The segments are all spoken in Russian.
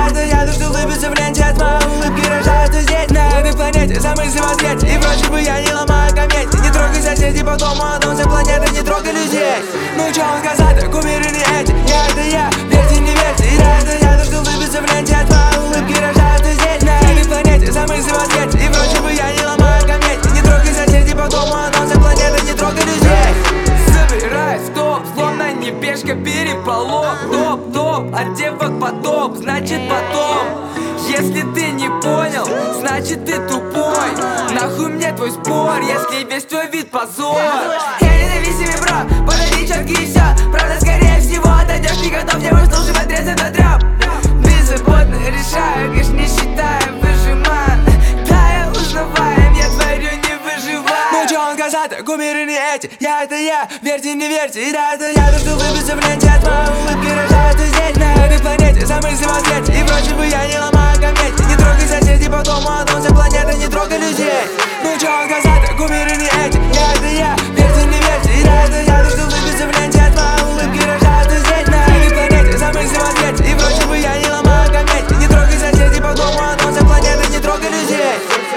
это я, то, что улыбится в ленте от моей улыбки рождаются здесь, на этой планете. За мысли в ответе, и вроде бы я не ломаю комедии. Не трогай соседей по дому, а дом за планетой, не трогай людей. Ну чё он сказать, так кумиры не эти. Я это я, верьте, не верьте. И да, это я, то, что улыбится в ленте от моей улыбки рождаются здесь, на этой планете. За мысли в ответе, и вроде бы я не ломаю комедии. Не трогай соседей по дому, а дом за планетой, не трогай людей. Собираюсь в топ, словно не пешка, переполох. Топ, от девок потоп, значит потом. Если ты не понял, значит ты тупой. Нахуй мне твой спор, если весь твой вид позор. Я независимый брат, подари четки и все. Правда, скорее всего, отойдешь, не готов не выслушивать трез этот рэп. Беззаботно решаю, конечно, не считаю, выжимаю. Да, я узнаваем, я творю, не выживаю. Ну чё он сказать, так кумиры не эти. Я это я, верьте, не верьте. И да, это я, то, что улыбится в ленте от моей улыбки рождаются здесь, на этой планете. За мысли в ответе, и вроде бы я не ломаю комедии. Не трогай соседей по дому, а дом за планетой, не трогай людей. Ну чё он сказать, так кумиры не эти. Я это я, верьте, не верьте. И да, это я, то, что улыбится в ленте от моей улыбки рождаются здесь, на этой планете. За мысли в ответе, и вроде бы я не ломаю комедии. Не трогай соседей по дому, а дом за планетой, не трогай людей.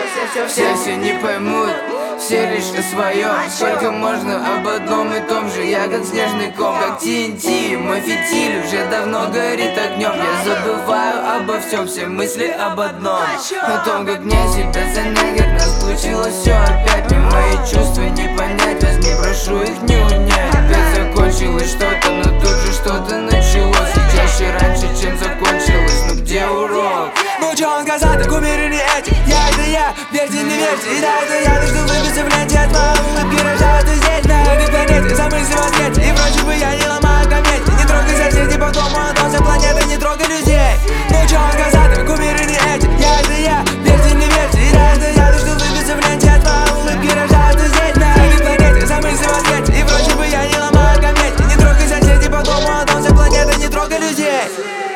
Все не поймут, все лишь о своем. Сколько можно об одном и том же. Я как снежный ком, как TNT. Мой фитиль уже давно горит огнем. Я забываю обо всем, все мысли об одном. О том, как мне себя занять, как нас случилось все опять. Мне мои чувства не понять, возьми, прошу их не унять. Опять закончилось что-то, но тут же что-то началось. И чаще раньше, чем закончилось, ну где урок? Ну чё он сказать, так кумиры не эти. Я это я, верьте, не верьте. И да, это я, то, что улыбится в ленте от моей улыбки рождаются здесь, на этой планете. За мысли в ответе, и вроде бы я не ломаю комедии. Не трогай соседей по дому, а дом за планетой, не трогай людей. Ну чё он сказать, так кумиры не эти. Я это я, верьте, не верьте. И да, это я, то, что улыбится в ленте от моей улыбки рождаются здесь, на этой планете. За мысли в ответе, и вроде бы я не ломаю комедии. Не трогай соседей по дому, а дом за планетой, не трогай людей.